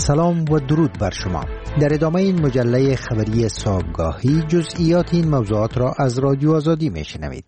سلام و درود بر شما. در ادامه این مجله خبری صبحگاهی جزئیات این موضوعات را از رادیو آزادی میشنوید.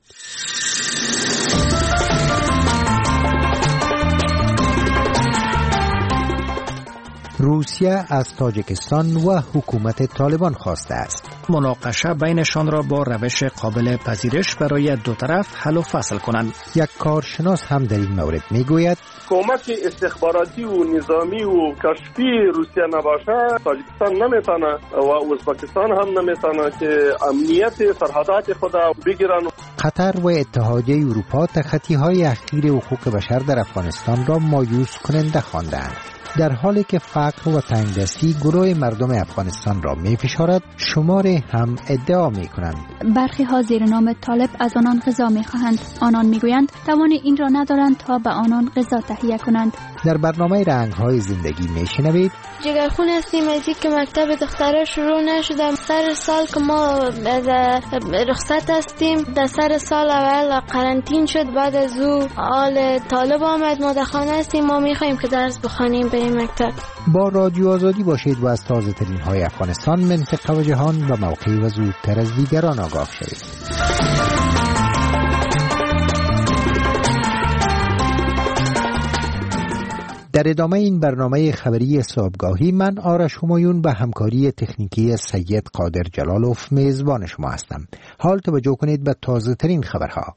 روسیه از تاجیکستان و حکومت طالبان خواسته است مناقشه بینشان را با روش قابل پذیرش برای دو طرف حل و فصل کنند. یک کارشناس هم در این مورد میگوید کمک استخباراتی و نظامی و کشفی روسیه نباشه تاجیکستان نمیتونه و ازبکستان هم نمیتونه که امنیت سرحدات خود بگیرن. قطر و اتحادیه اروپا تخطی‌های اخیر حقوق بشر در افغانستان را مایوس کننده خواندند. در حالی که فقر و تنگدستی گروه مردم افغانستان را می‌فشارد، شماری هم ادعا می‌کنند برخی ها زیر نام طالب از آنان غذا می‌خواهند. آنان می‌گویند توان این را ندارند تا به آنان غذا تهیه کنند. در برنامه رنگ‌های زندگی می‌شنوید جگرخون هستیم از اینکه مکتب دختره شروع نشده. سر سال که ما رخصت هستیم، در سر سال اول قرنطین شد، بعد از او آل طالب آمد. ما در خانه هستیم، ما می‌خوایم که درس بخوانیم به این مکتب. با رادیو آزادی باشید و از تازه ترین های افغانستان، منطقه و جهان و موقعی و زودتر از دیگران آگاه شوید. در ادامه این برنامه خبری صبحگاهی من آرش همایون به همکاری تکنیکی سید قادر جلالوف میزبان شما هستم. حال توجه کنید به تازه ترین خبرها.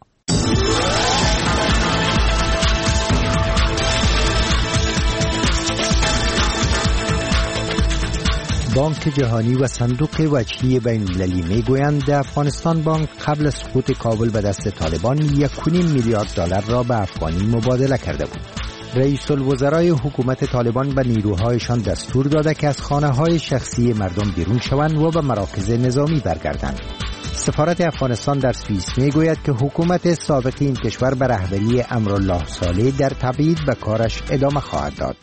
بانک جهانی و صندوق وجهی بین‌المللی میگویند افغانستان بانک قبل از سقوط کابل به دست طالبان 1.5 میلیارد دلار را به افغانی مبادله کرده بود. رئیس الوزرای حکومت طالبان به نیروهایشان دستور داده که از خانه‌های شخصی مردم بیرون شوند و به مراکز نظامی برگردند. سفارت افغانستان در سوئیس میگوید که حکومت سابق این کشور به رهبری امرالله صالح در تبعید به کارش ادامه خواهد داد.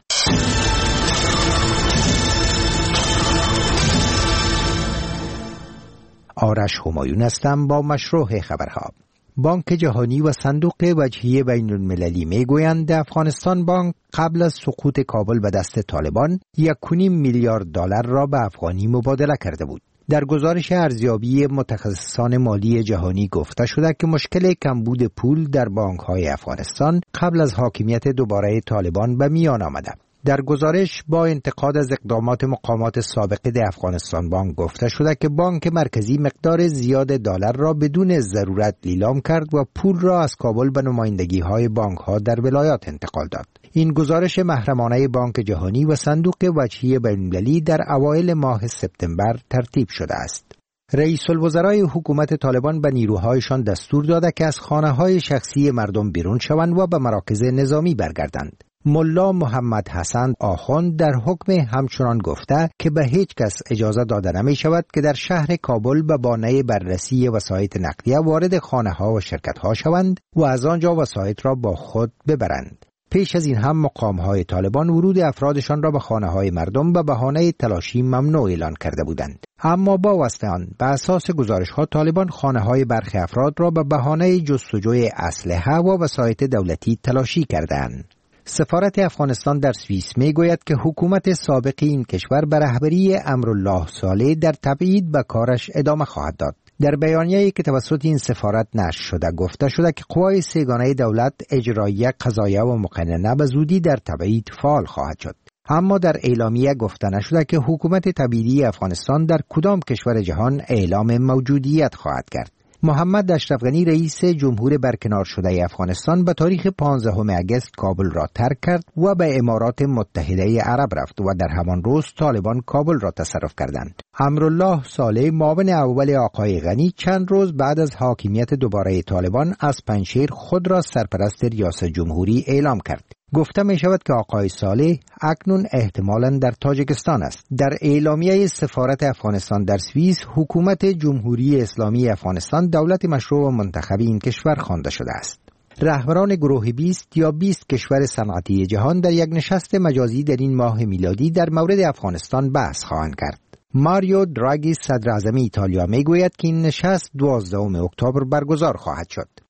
آرش همایون هستم با مشروع خبرها. بانک جهانی و صندوق وجهی بین‌المللی میگویند افغانستان بانک قبل از سقوط کابل به دست طالبان 1.5 میلیارد دلار را به افغانی مبادله کرده بود. در گزارش ارزیابی متخصصان مالی جهانی گفته شده که مشکل کمبود پول در بانک‌های افغانستان قبل از حاکمیت دوباره طالبان به میان آمده. در گزارش با انتقاد از اقدامات مقامات سابقه افغانستان بانک گفته شده که بانک مرکزی مقدار زیاد دلار را بدون ضرورت لیلام کرد و پول را از کابل به نمایندگی‌های بانک‌ها در ولایات انتقال داد. این گزارش محرمانه بانک جهانی و صندوق وجهی بین‌المللی در اوایل ماه سپتامبر ترتیب شده است. رئیس الوزرای حکومت طالبان به نیروهایشان دستور داده که از خانه‌های شخصی مردم بیرون شوند و به مراکز نظامی برگردند. ملا محمد حسن آخوند در حکم همچنان گفته که به هیچ کس اجازه داده نمی شود که در شهر کابل به بهانه بررسی وسایط نقلیه وارد خانه ها و شرکت ها شوند و از آنجا وسایط را با خود ببرند. پیش از این هم مقام های طالبان ورود افرادشان را به خانه های مردم به بهانه تلاشی ممنوع اعلان کرده بودند. اما با واسطه آن به اساس گزارش ها طالبان خانه های برخی افراد را به بهانه جستجوی اسلحه و وسایط دولتی تلاشی کردند. سفارت افغانستان در سوئیس میگوید که حکومت سابق این کشور به رهبری امرالله صالح در تبعید به کارش ادامه خواهد داد. در بیانیه‌ای که توسط این سفارت نشر شده گفته شده که قوای سه‌گانه دولت اجراییه، قضاییه و مقننه به زودی در تبعید فعال خواهد شد. اما در اعلامیه گفته نشده که حکومت تبعیدی افغانستان در کدام کشور جهان اعلام موجودیت خواهد کرد. محمد اشرف غنی رئیس جمهور برکنار شده افغانستان به تاریخ 15 اگست کابل را ترک کرد و به امارات متحده عرب رفت و در همان روز طالبان کابل را تصرف کردند. امرالله صالح معاون اول آقای غنی چند روز بعد از حاکمیت دوباره طالبان از پنجشیر خود را سرپرست ریاست جمهوری اعلام کرد. گفته می شود که آقای صالح اکنون احتمالاً در تاجیکستان است. در اعلامیه سفارت افغانستان در سوئیس حکومت جمهوری اسلامی افغانستان دولت مشروع و منتخب این کشور خوانده شده است. رهبران گروه 20 یا 20 کشور صنعتی جهان در یک نشست مجازی در این ماه میلادی در مورد افغانستان بحث خواهند کرد. ماریو دراگی صدر اعظم ایتالیا میگوید که این نشست 12 اکتبر برگزار خواهد شد.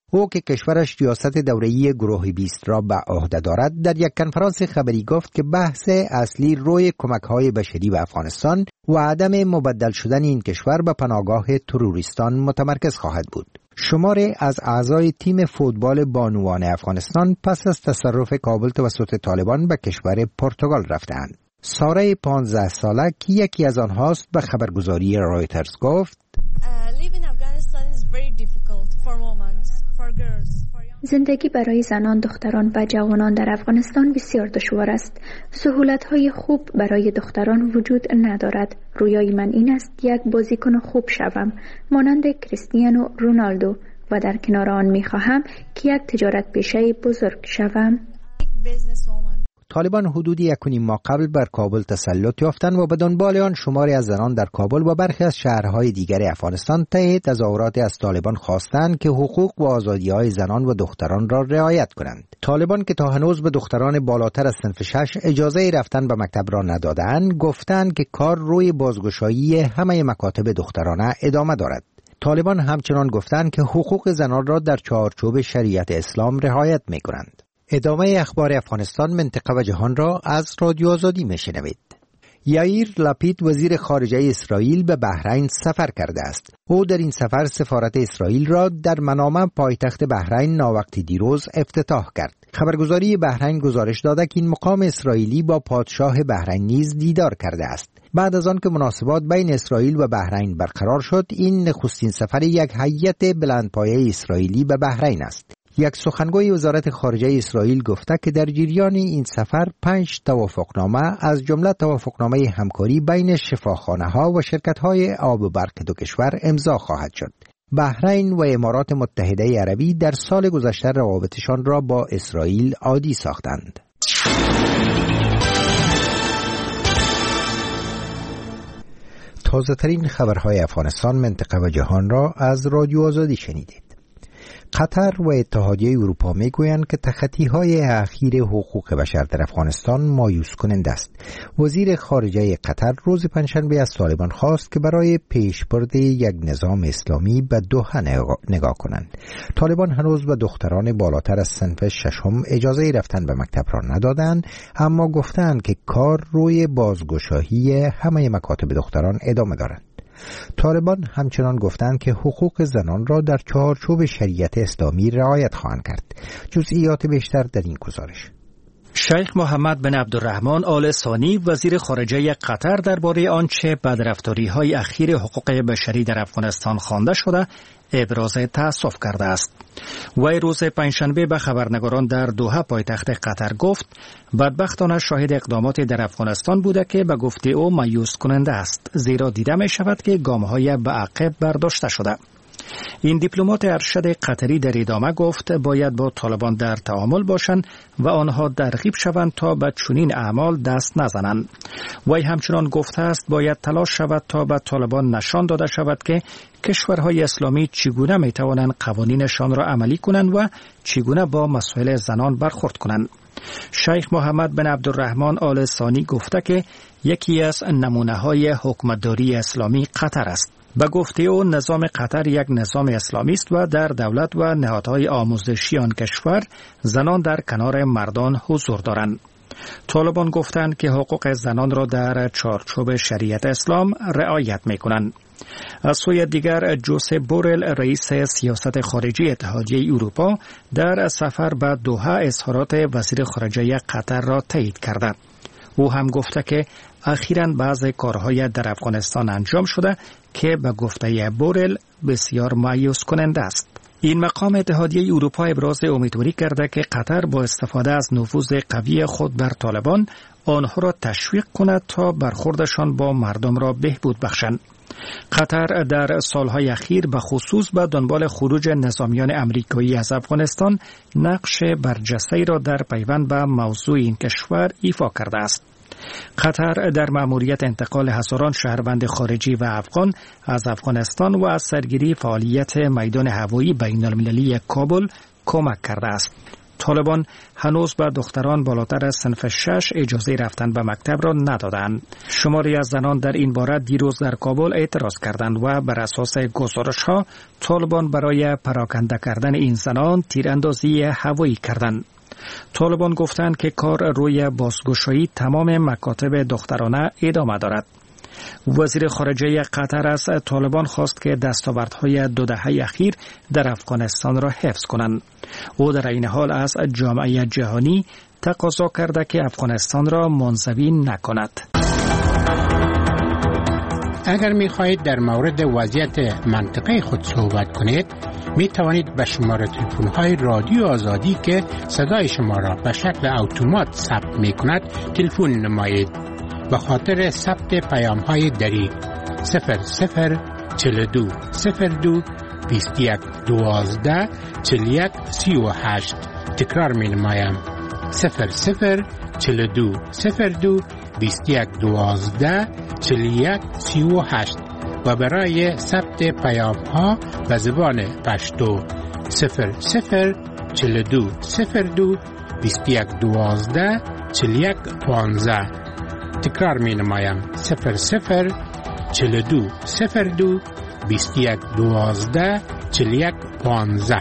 او که کشورش ریاست دوره‌ای گروه 20 را به عهده دارد در یک کنفرانس خبری گفت که بحث اصلی روی کمک‌های بشری به افغانستان و عدم مبدل شدن این کشور به پناهگاه تروریستان متمرکز خواهد بود. شماری از اعضای تیم فوتبال بانوان افغانستان پس از تصرف کابل توسط طالبان به کشور پرتغال رفتند. ساره 15 ساله که یکی از آنهاست به خبرگزاری رایترز گفت زندگی برای زنان، دختران و جوانان در افغانستان بسیار دشوار است. سهولت‌های خوب برای دختران وجود ندارد. رویای من این است یک بازیکن خوب شوم مانند کریستیانو رونالدو و در کنار آن می‌خواهم که یک تجارت پیشه بزرگ شوم. طالبان حدود 1.5 ماه قبل بر کابل تسلط یافتند و به دنبال آن شماری از زنان در کابل و برخی از شهرهای دیگر افغانستان طی تظاهرات از طالبان خواستند که حقوق و آزادی‌های زنان و دختران را رعایت کنند. طالبان که تا هنوز به دختران بالاتر از صنف 6 اجازه رفتن به مکتب را ندادند، گفتند که کار روی بازگشایی همه مکاتب دخترانه ادامه دارد. طالبان همچنان گفتند که حقوق زنان را در چارچوب شریعت اسلام رعایت می‌کنند. ادامه اخبار افغانستان، منطقه و جهان را از رادیو آزادی میشنوید. یائیر لپید وزیر خارجه اسرائیل به بحرین سفر کرده است. او در این سفر سفارت اسرائیل را در منامه پایتخت بحرین ناوقتی دیروز افتتاح کرد. خبرگزاری بحرین گزارش داده که این مقام اسرائیلی با پادشاه بحرین نیز دیدار کرده است. بعد از آن که مناسبات بین اسرائیل و بحرین برقرار شد، این نخستین سفر یک هیئت بلندپایه اسرائیلی به بحرین است. یک سخنگوی وزارت خارجه اسرائیل گفته که در جریان این سفر 5 توافقنامه از جمله توافقنامه همکاری بین شفاخانه‌ها و شرکت‌های آب و برق دو کشور امضا خواهد شد. بحرین و امارات متحده عربی در سال گذشته روابطشان را با اسرائیل عادی ساختند. تازه‌ترین خبرهای افغانستان، منطقه و جهان را از رادیو آزادی شنیدید. قطر و اتحادیه اروپا میگویند که تخطی‌های اخیر حقوق بشر در افغانستان مایوس کننده است. وزیر خارجه قطر روز پنجشنبه از طالبان خواست که برای پیشبرد یک نظام اسلامی به دوحه نگاه کنند. طالبان هنوز به دختران بالاتر از صنف 6 اجازه رفتن به مکتب را ندادند، اما گفتند که کار روی بازگشایی همه مکاتب دختران ادامه دارد. طالبان همچنان گفتند که حقوق زنان را در چارچوب شریعت اسلامی رعایت خواهند کرد. جزئیات بیشتر در این گزارش. شیخ محمد بن عبدالرحمن آل ثانی وزیر خارجه قطر درباره آنچه بدرفتاری‌های اخیر حقوق بشری در افغانستان خوانده شده ابراز تأسف کرده است. وی روز پنجشنبه به خبرنگاران در دوحه پایتخت قطر گفت بدبختانه شاهد اقدامات در افغانستان بوده که به گفته او مایوس کننده است، زیرا دیده می شود که گام‌های به عقب برداشته شده. این دیپلمات ارشد قطری در ادامه گفت باید با طالبان در تعامل باشند و آنها ترغیب شوند تا به چنین اعمال دست نزنند. وی همچنان گفته است باید تلاش شود تا به طالبان نشان داده شود که کشورهای اسلامی چگونه می توانند قوانینشان را عملی کنند و چگونه با مسائل زنان برخورد کنند. شیخ محمد بن عبدالرحمن آل ثانی گفته که یکی از نمونه‌های حکومتداری اسلامی قطر است. به گفته او نظام قطر یک نظام اسلامی است و در دولت و نهادهای آموزشی آن کشور زنان در کنار مردان حضور دارند. طالبان گفتند که حقوق زنان را در چارچوب شریعت اسلام رعایت می‌کنند. از سوی دیگر جوزپ بورل رئیس سیاست خارجی اتحادیه اروپا در سفر به دوحه اظهارات وزیر خارجه قطر را تایید کرد. او هم گفته که اخیراً بعضی کارهای در افغانستان انجام شده که به گفته بورل بسیار مایوس کننده است. این مقام اتحادیه اروپا ابراز امیدواری کرده که قطر با استفاده از نفوذ قوی خود بر طالبان آنها را تشویق کند تا برخوردشان با مردم را بهبود بخشند. قطر در سالهای اخیر به خصوص به دنبال خروج نظامیان امریکایی از افغانستان نقش برجسته‌ای را در پیوند به موضوع این کشور ایفا کرده است. قطر در مأموریت انتقال هزاران شهروند خارجی و افغان از افغانستان و از سرگیری فعالیت میدان هوایی بین‌المللی کابل کمک کرده است. طالبان هنوز به دختران بالاتر از صنف 6 اجازه رفتن به مکتب را ندادند. شماری از زنان در این باره دیروز در کابل اعتراض کردند و بر اساس گزارش‌ها طالبان برای پراکنده کردن این زنان تیراندازی هوایی کردند. طالبان گفتند که کار روی بازگشایی تمام مکاتب دخترانه ادامه دارد. وزیر خارجه قطر از طالبان خواست که دستاوردهای 2 دهه اخیر در افغانستان را حفظ کنند. او در این حال از جامعه جهانی تقاضا کرده که افغانستان را منزوی نکند. اگر می خواهید در مورد وضعیت منطقه خود صحبت کنید، می توانید به شماره تلفن های رادیو آزادی که صدای شما را به شکل اتومات ثبت می کند تلفن نمایید. به خاطر ثبت پیام های دری 0042 02 21 12 41 38. تکرار می نمایم 0042 02 21 12 41 38 و برای ثبت پیام ها به زبان پشتو 0042 02 21 12 41 15. تکرار می نمایم 0042 02 21 12 41 15.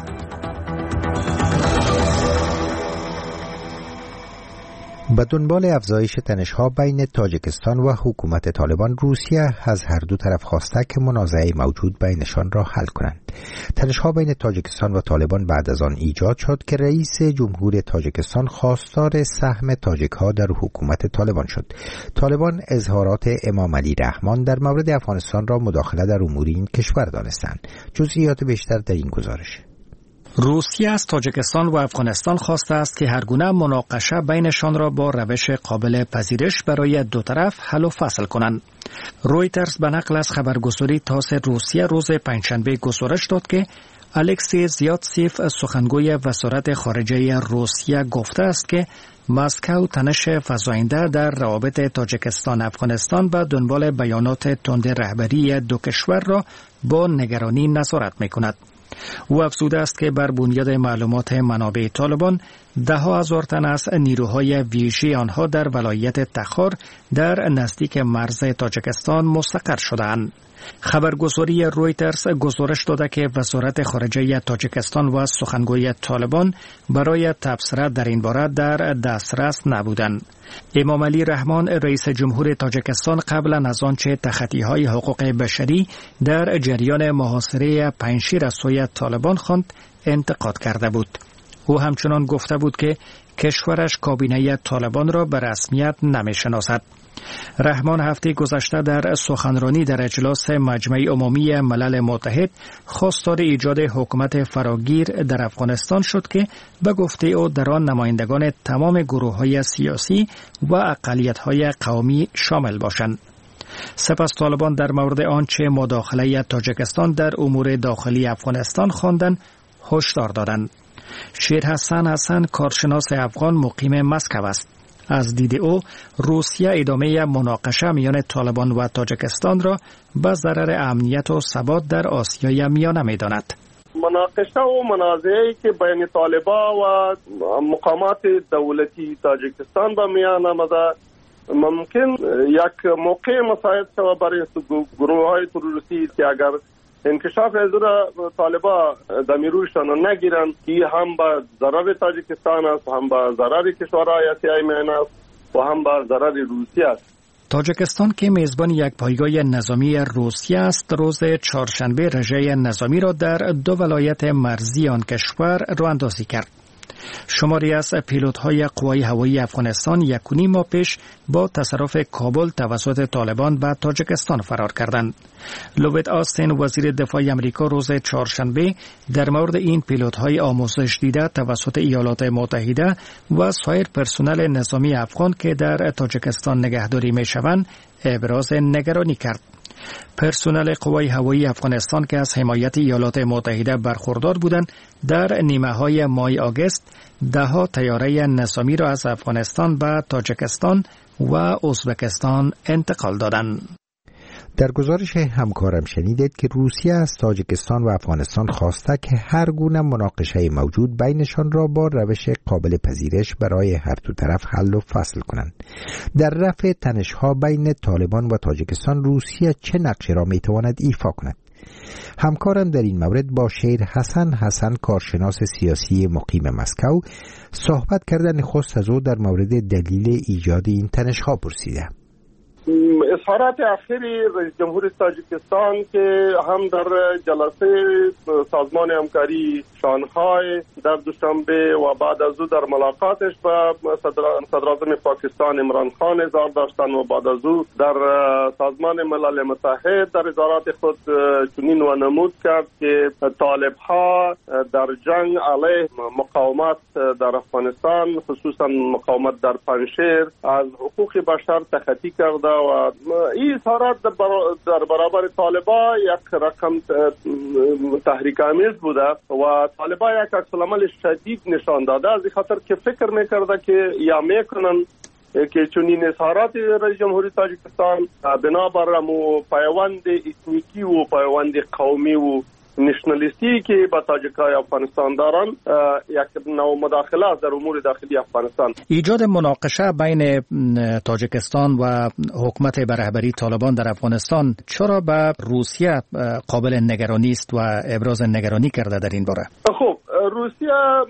به دنبال افزایش تنش‌ها بین تاجیکستان و حکومت طالبان، روسیه از هر دو طرف خواسته که منازعه موجود بینشان را حل کنند. تنش‌ها بین تاجیکستان و طالبان بعد از آن ایجاد شد که رئیس جمهور تاجیکستان خواستار سهم تاجیک‌ها در حکومت طالبان شد. طالبان اظهارات امام علی رحمان در مورد افغانستان را مداخله در امور این کشور دانستند. جزئیات بیشتر در این گزارش. روسیه از تاجیکستان و افغانستان خواسته است که هر گونه مناقشه بینشان را با روش قابل پذیرش برای دو طرف حل و فصل کنند. رویترز به نقل از خبرگزاری تاس روسیه روز پنجشنبه گزارش داد که الکسی زیاتسیف سخنگوی وزارت خارجه روسیه گفته است که مسکو تنش فزاینده در روابط تاجیکستان افغانستان به دنبال بیانات تند رهبری دو کشور را با نگرانی نظارت می‌کند. او افزوده است که بر بنیاد معلومات منابع طالبان 10,000 تن از نیروهای ویژه آنها در ولایت تخار در نزدیک مرز تاجیکستان مستقر شده‌اند. خبرگزاری رویترز گزارش داده که وزارت خارجه تاجیکستان و سخنگوی طالبان برای تبصره در این باره در دسترس نبودند. امام علی رحمان رئیس جمهور تاجیکستان قبلا از آنچه تخطی‌های حقوق بشری در جریان محاصره پنجشیر از سوی طالبان خواند انتقاد کرده بود. او همچنان گفته بود که کشورش کابینه طالبان را به رسمیت نمی‌شناسد. رحمان هفته گذشته در سخنرانی در اجلاس مجمع عمومی ملل متحد خواستار ایجاد حکومت فراگیر در افغانستان شد که به گفته او در آن نمایندگان تمام گروه‌های سیاسی و اقلیت‌های قومی شامل باشند. سپس طالبان در مورد آنچه مداخله تاجیکستان در امور داخلی افغانستان خواندند هشدار دادند. شیرحسن کارشناس افغان مقیم مسکو است. از دید او روسیه ادامه مناقشه میان طالبان و تاجیکستان را به ضرر امنیت و ثبات در آسیای میانه می‌داند. مناقشه و منازعه‌ای که بین طالبان و مقامات دولتی تاجیکستان به میان آمده ممکن یک موقع مساعد شود برای گروه‌های تروریستی که اگر انکشاف از طالبان دمیرویشان نگیرند که هم به ضرر تاجیکستان است، هم به ضرر کشورهای آسیای میانه است و هم به ضرر روسیه است. تاجیکستان که میزبان یک پایگاه نظامی روسیه است، روز چهارشنبه رژه نظامی را در 2 ولایت مرزی آن کشور راه اندازی کرد. شماری از پیلوت‌های قوای هوایی افغانستان 1.5 ماه پیش با تصرف کابل توسط طالبان به تاجیکستان فرار کردند. لوید آستین وزیر دفاع آمریکا روز چهارشنبه در مورد این پیلوت‌های آموزش دیده توسط ایالات متحده و سایر پرسنل نظامی افغان که در تاجیکستان نگهداری می‌شوند ابراز نگرانی کرد. پرسنل قوای هوایی افغانستان که از حمایت ایالات متحده برخوردار بودند در نیمه‌های ماه آگوست 10 طیاره نظامی را از افغانستان به تاجیکستان و ازبکستان انتقال دادند. در گزارش همکارم شنیدید که روسیه از تاجیکستان و افغانستان خواسته که هر گونه مناقشه موجود بینشان را با روش قابل پذیرش برای هر دو طرف حل و فصل کنند. در رفع تنش‌ها بین طالبان و تاجیکستان روسیه چه نقشی را میتواند ایفا کند؟ همکارم در این مورد با شیر حسن کارشناس سیاسی مقیم مسکو صحبت کردن نخست از او در مورد دلیل ایجاد این تنش‌ها پرسیده. اظهارات اخیری رئیس جمهور تاجیکستان که هم در جلسه سازمان همکاری شانگهای در دوشنبه و بعد از او در ملاقاتش با صدراعظم پاکستان عمران خان اظهار داشتن و بعد از او در سازمان ملل متحد در اظهارات خود چنین وانمود کرد که طالب‌ها در جنگ علیه مقاومت در افغانستان خصوصا مقاومت در پنجشیر از حقوق بشر تخطی کرده و این اظهارات در برابر طالبان یک رقم تحریک آمیز بوده و طالبان یک عکس‌العمل شدید نشان داده، از این خاطر که فکر میکرده که یا میکنن که چنین اظهارات رئیس جمهوری تاجیکستان بنابر پیوند اتنیکی و پیوند قومی و نشنالیستی که با تاجیکای افغانستان دارن یک نوع مداخله است در امور داخلی افغانستان. ایجاد مناقشه بین تاجیکستان و حکومت به رهبری طالبان در افغانستان چرا به روسیه قابل نگرانی است و ابراز نگرانی کرده در این باره؟ خب روسیه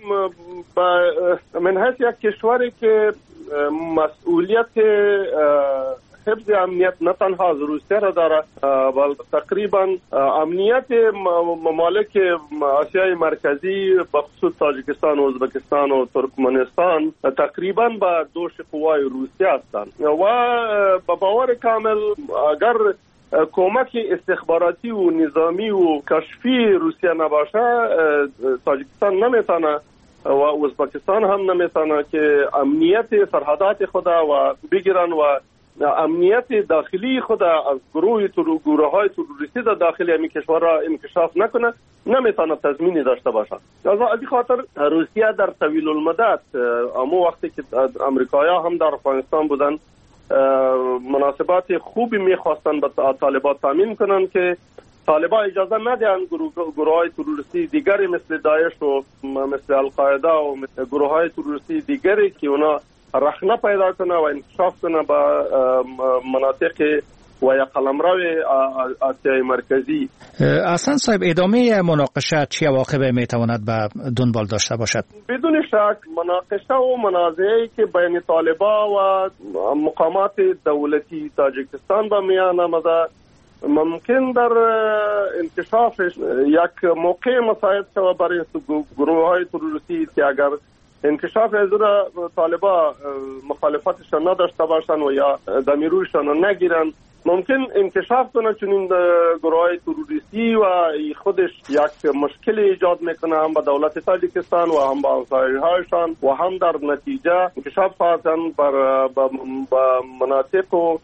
من حیث یک کشوری که مسئولیت حفظ امنیت نه تنها از روسیه را داره بلکه تقریبا امنیت ممالک آسیای مرکزی بخصوص تاجیکستان و ازبکستان و ترکمنستان تقریبا به دوش قوای روسیه هستند و با باور کامل اگر کمک استخباراتی و نظامی و کشفی روسیه نباشه تاجیکستان نمیتونه و ازبکستان هم نمیتونه که امنیت سرحدات خود و بگیرن و امنیت داخلی خود از گروه های تروریستی در داخل همین کشور را انکشاف نکنه، نمیتونه تضمینی داشته باشه. از این خاطر روسیه در طویل المدت اما وقتی که امریکایی‌ها هم در افغانستان بودن مناسبات خوبی میخواستن به طالبان تامین کنن که طالبان اجازه ندهن گروه های تروریستی دیگری مثل داعش و مثل القاعده و گروه های تروریستی دیگری که اونا رخنه پیدا کنه و انکشاف کنه به مناطق و یا قلمرو آسیای مرکزی. اصلا صاحب ادامه مناقشه چه عواقبی میتواند به دنبال داشته باشد؟ بدون شک مناقشه و منازعه‌ای که بین طالبان و مقامات دولتی تاجیکستان به میان آمده ممکن در انکشافش یک موقع مساعد شود برای گروه های تروریستی که اگر انکشاف از را طالبان مخالفتشان نداشته باشند و یا دمیرویشان نگیرن ممکن انکشاف کنه چنین گروه های تروریستی و خودش یک مشکل ایجاد میکنه هم به دولت تاجیکستان و هم با همسایه‌هایشان و هم در نتیجه انکشاف خواهند بر مناطق و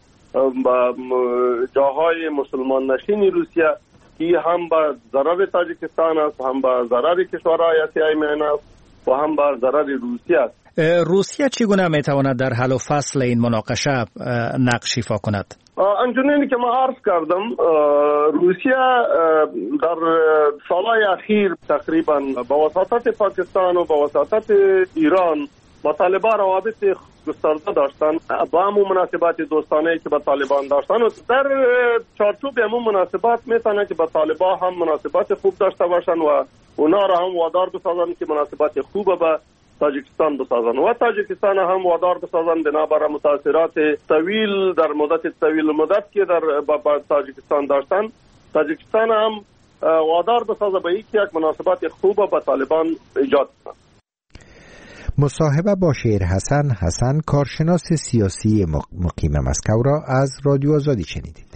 جاهای مسلمان نشین روسیه که هم به ضرر تاجیکستان است، هم به ضرر کشورهای آسیای میانه است و هم به ضرر روسیه است. روسیه چگونه میتواند در حل و فصل این مناقشه نقش ایفا کند؟ همچنین که ما عرض کردم روسیه در سالهای اخیر تقریبا با وساطت پاکستان و با وساطت ایران با طالبان روابط گسترده داشتن با همون مناسبات دوستانه که با طالبان داشتن و در چارچوب همون مناسبات میتونه که با طالبان هم مناسبات خوب داشته باشن و اونا را هم وادار بسازن که مناسبات خوب با تاجیکستان بسازن و تاجیکستان هم وادار بسازن بنابر متاثرات طویل در مدت طویل مدت که در با تاجیکستان داشتن تاجیکستان هم وادار بسازه به یک مناسبات خوب با طالبان ایجاد کنه. مصاحبه با شیر حسن کارشناس سیاسی مقیم مسکو را از رادیو آزادی شنیدید.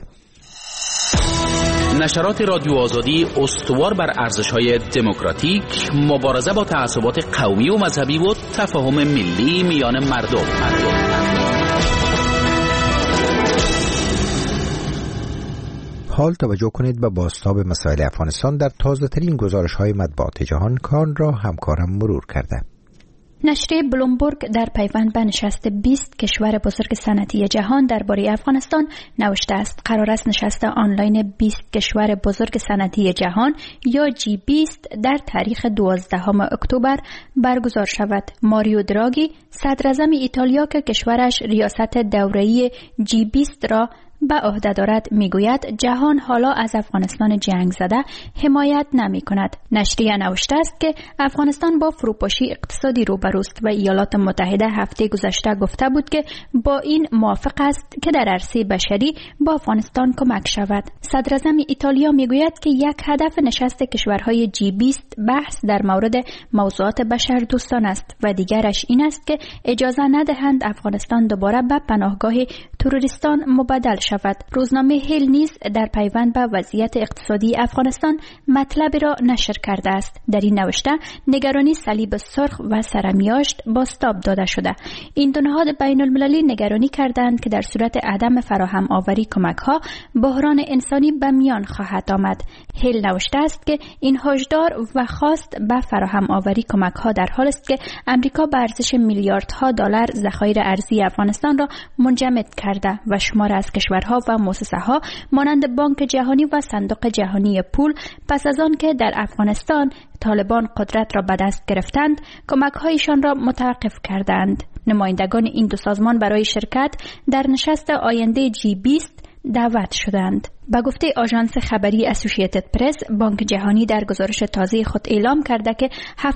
نشرات رادیو آزادی استوار بر ارزش‌های دموکراتیک، مبارزه با تعصبات قومی و مذهبی و تفاهم ملی میان مردم. حال توجه کنید به بازتاب مسائل افغانستان در تازه‌ترین گزارش‌های مطبوعات جهان کان را همکارم مرور کرده. نشریه بلومبرگ در پیوند به نشست 20 کشور بزرگ صنعتی جهان درباره افغانستان نوشته است قرار است نشست آنلاین 20 کشور بزرگ صنعتی جهان یا G20 در تاریخ 12 اکتبر برگزار شود. ماریو دراگی صدر اعظم ایتالیا که کشورش ریاست دوره‌ای G20 را به عهده دارد میگوید جهان حالا از افغانستان جنگ زده حمایت نمی کند. نشریه نوشته است که افغانستان با فروپاشی اقتصادی روبروست و ایالات متحده هفته گذشته گفته بود که با این موافق است که در عرصه بشری با افغانستان کمک شود. صدر اعظم ایتالیا میگوید که یک هدف نشست کشورهای G20 بحث در مورد موضوعات بشر دوستان است و دیگرش این است که اجازه ندهند افغانستان دوباره به پناهگاه تروریستان مبدل شود. روزنامه هیل نیز در پیوند به وضعیت اقتصادی افغانستان مطلبی را نشر کرده است. در این نوشته نگرانی صلیب سرخ و سرمیاشت بازتاب داده شده. این دو نهاد بین المللی نگرانی کردند که در صورت عدم فراهم آوری کمک ها بحران انسانی به میان خواهد آمد. هیل نوشته است که این هشدار و خواست به فراهم آوری کمک ها در حال است که امریکا به ارزش میلیاردها دلار ذخایر ارزی افغانستان را منجمد کرده و شمار از کشورها و مؤسسه‌ها مانند بانک جهانی و صندوق جهانی پول پس از آن که در افغانستان طالبان قدرت را به دست گرفتند کمک‌هایشان را متوقف کردند. نمایندگان این دو سازمان برای شرکت در نشست آینده G20 دعوت شدند. با گفته آژانس خبری اسوسییتد پرس، بانک جهانی در گزارش تازه خود اعلام کرده که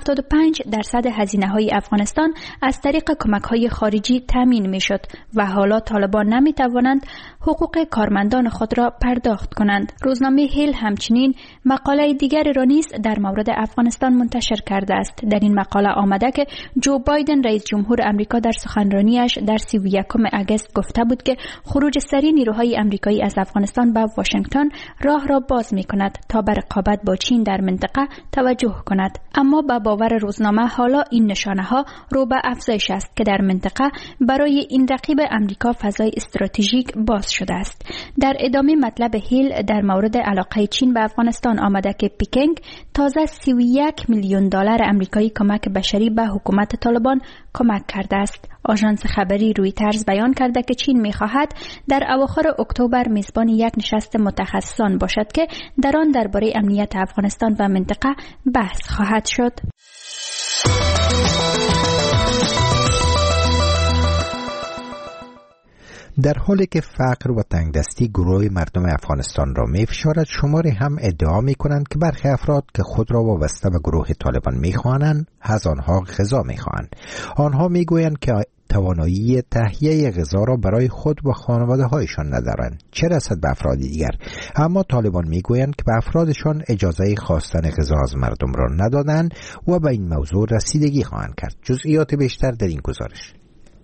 75% هزینه‌های افغانستان از طریق کمک‌های خارجی تامین می‌شد و حالا طالبان نمی‌توانند حقوق کارمندان خود را پرداخت کنند. روزنامه هیل همچنین مقاله دیگر را نیز در مورد افغانستان منتشر کرده است. در این مقاله آمده که جو بایدن رئیس جمهور آمریکا در سخنرانیش در 31 اگست گفته بود که خروج سریع نیروهای آمریکایی از افغانستان به واشنگتن راه را باز می کند تا به رقابت با چین در منطقه توجه کند. اما به باور روزنامه حالا این نشانه ها رو به افزایش است که در منطقه برای این رقیب آمریکا فضای استراتژیک باز شده است. در ادامه مطلب هیل در مورد علاقه چین به افغانستان آمده که پیکنگ تازه 31 میلیون دلار آمریکایی کمک بشری به حکومت طالبان کمک کرده است. آژانس خبری رویترز بیان کرده که چین می‌خواهد در اواخر اکتبر میزبان یک نشست متخصصان باشد که در آن درباره امنیت افغانستان و منطقه بحث خواهد شد. در حالی که فقر و تنگدستی گروه مردم افغانستان را می‌فشارد، شماری هم ادعا می‌کنند که برخی افراد که خود را وابسته به گروه طالبان می‌خوانند از آنها غذا می‌خواهند. آنها می‌گویند که توانایی تهیه غذا را برای خود و خانواده‌هایشان ندارند، چه رسد به افراد دیگر. اما طالبان می‌گویند که به افرادشان اجازه خواستن غذا از مردم را ندادند و به این موضوع رسیدگی خواهند کرد. جزئیات بیشتر در این گزارش.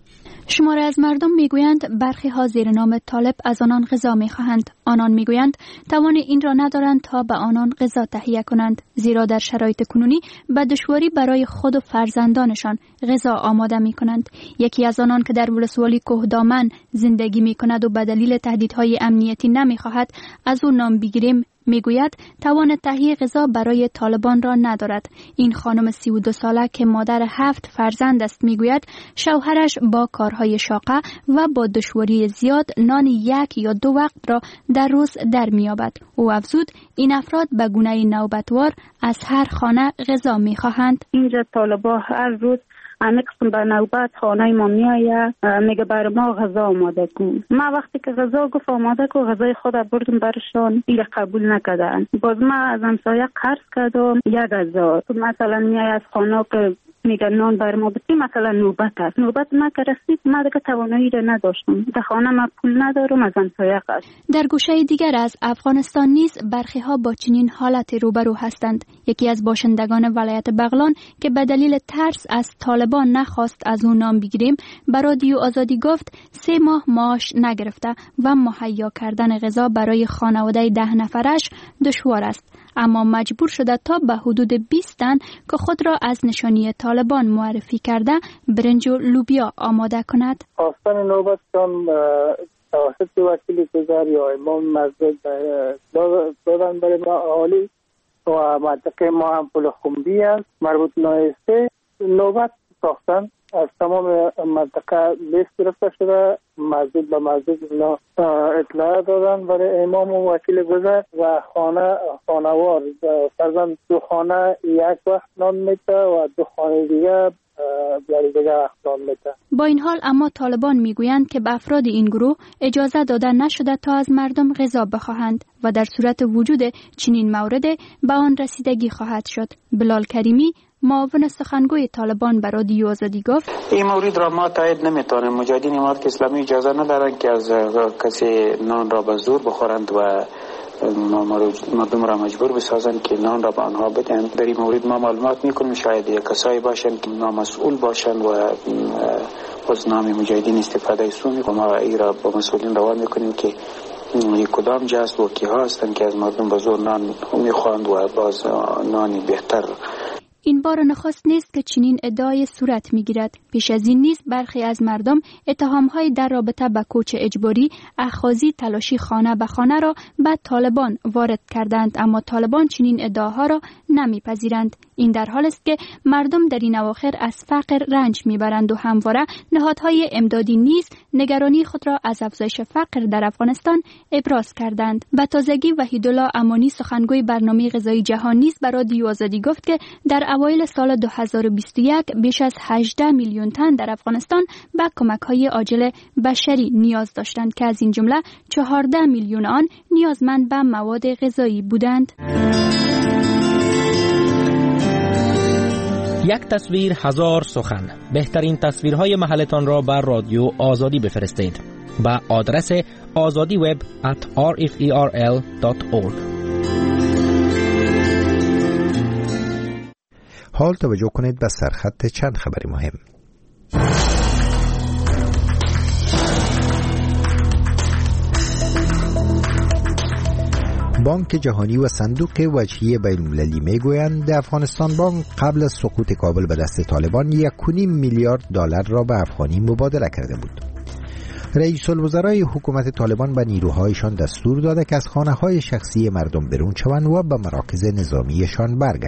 شماره از مردم میگویند برخی ها زیر نام طالب از آنان غذا میخواهند. آنان میگویند توان این را ندارند تا به آنان غذا تهیه کنند، زیرا در شرایط کنونی به دشواری برای خود و فرزندانشان غذا آماده میکنند. یکی از آنان که در ولسوالی کوهدامن زندگی میکند و به دلیل تهدیدهای امنیتی نمیخواهد از او نام بگیریم میگوید توان تهیه غذا برای طالبان را ندارد. این خانم 32 ساله که مادر 7 فرزند است میگوید شوهرش با کارهای شاقه و با دشواری زیاد نان 1 یا 2 وقت را در روز در میابد. او افزود این افراد به گونه نوبتوار از هر خانه غذا میخواهند. اینجا طالبا هر روز همه قسم به نوبت خانه ما میایه میگه بر ما غذا آماده کن. ما وقتی که غذا گفت آماده کن غذای خود بردم برشان، این قبول نکردن. باز ما از همسایه قرض کردم 1000. مثلا میای از خانه که میگه نان بر ما بدی، مثلا نوبت است، نوبت ما که رسید ما دیگه توانایی را نداشتم، در خانه ما پول ندارم، از همسایه قرض. در گوشه دیگر از افغانستان نیز برخی ها با چنین حالت روبرو هستند. یکی از باشندگان ولایت بغلان که به دلیل ترس از طالبان نخواست از اون نام بگیریم به رادیو آزادی گفت 3 ماه معاش نگرفته و مهیا کردن غذا برای خانواده 10 نفرش دشوار است، اما مجبور شده تا به حدود 20 تن که خود را از نشانی طالبان معرفی کرده برنج و لوبیا آماده کند. خواستن نوبتشان توسط وکیل گذار یا امام مسجد دادن برای ما عالی و منطقه ما هم پل خنبی است مربوط نایسته. نوبت ساختن. از تمام منطقه لیست گرفته شده، مسجد به مسجد اطلاع دادن برای امام و وکیل گذر و خانوار فرضاً 2 خانه یک وقت نان میته و 2 خانه دیگه دیگه نان میته. با این حال اما طالبان میگویند که به افراد این گروه اجازه داده نشده تا از مردم غذا بخواهند و در صورت وجود چنین مورد به آن رسیدگی خواهد شد. بلال کریمی معاون سخنگوی طالبان برای رادیو آزادی گفت این مورد را ما تایید نمیتونیم. مجاهدین امارت اسلامی اجازه ندارند که از کسی نان را به زور بخورند و مردم را مجبور بسازند که نان را به آنها بدن. در این مورد ما معلومات میکنیم شاید یک کسایی باشند که نامسئول باشند و از نام مجاهدین استفاده سوء و ما ای را با مسئولین روان میکنیم که کدام جست و کیها هستند که از مردم به زور نان میخواند و باز نانی بهتر. این بار نخست نیست که چنین ادعای صورت میگیرد. پیش از این نیز برخی از مردم اتهام‌های در رابطه با کوچ اجباری، اخاذی، تلاشی خانه به خانه را به طالبان وارد کردند، اما طالبان چنین ادعاها را نمیپذیرند. این در حال است که مردم در این اواخر از فقر رنج میبرند و همواره نهادهای امدادی نیز نگرانی خود را از افزایش فقر در افغانستان ابراز کردند. به تازگی وحیدالله امانی سخنگوی برنامه غذایی جهان نیز برای رادیو آزادی گفت که در اوایل سال 2021 بیش از 18 میلیون تن در افغانستان به کمک‌های عاجل بشری نیاز داشتند که از این جمله 14 میلیون آن نیازمند به مواد غذایی بودند. یک تصویر هزار سخن. بهترین تصویرهای محلتان را بر رادیو آزادی بفرستید به آدرس azadiweb@rferl.org. حال توجه کنید به سرخط چند خبر مهم. بانک جهانی و صندوق وجهی بین‌المللی میگویند افغانستان بانک قبل از سقوط کابل به دست طالبان 1.5 میلیارد دلار را به افغانی مبادله کرده بود. رئیس الوزرای حکومت طالبان به نیروهایشان دستور داده که از خانه‌های شخصی مردم برون شوند و به مراکز نظامیشان برگردند.